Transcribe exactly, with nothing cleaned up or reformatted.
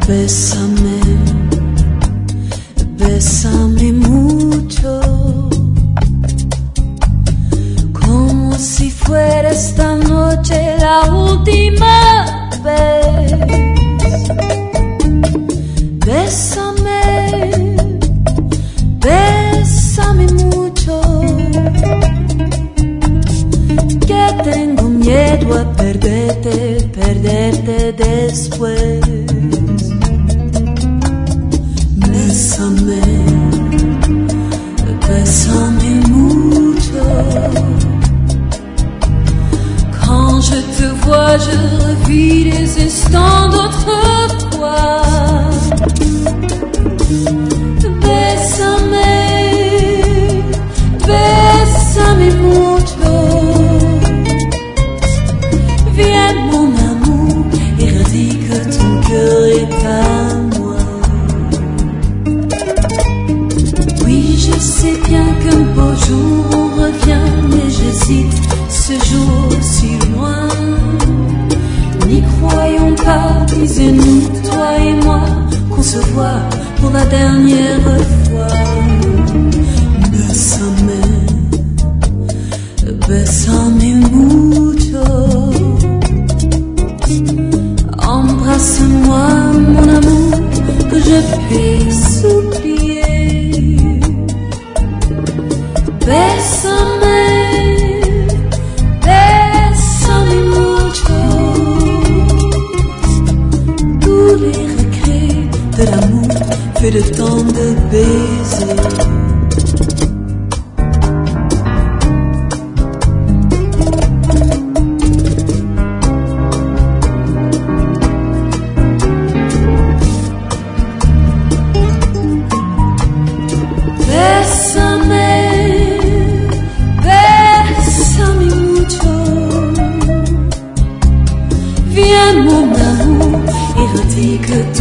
Bésame, bésame mucho, como si fuera esta noche la última vez. Bésame, bésame mucho, que tengo miedo a perderte, perderte después. Bésame, bésame mucho. Quand je te vois, je revis des instants d'autrefois. Bésame, bésame mucho. Viens mon amour et redis que ton cœur est à moi. Je sais bien qu'un beau jour on revient, mais j'hésite, ce jour si loin. N'y croyons pas, disons-nous, toi et moi, qu'on se voit pour la dernière fois. Bésame, bésame mucho. Embrasse-moi, mon amour, que je puisse oublier. Bésame, bésame mucho. Tous les regrets de l'amour fait le temps de baiser. Viens mon amour et redis que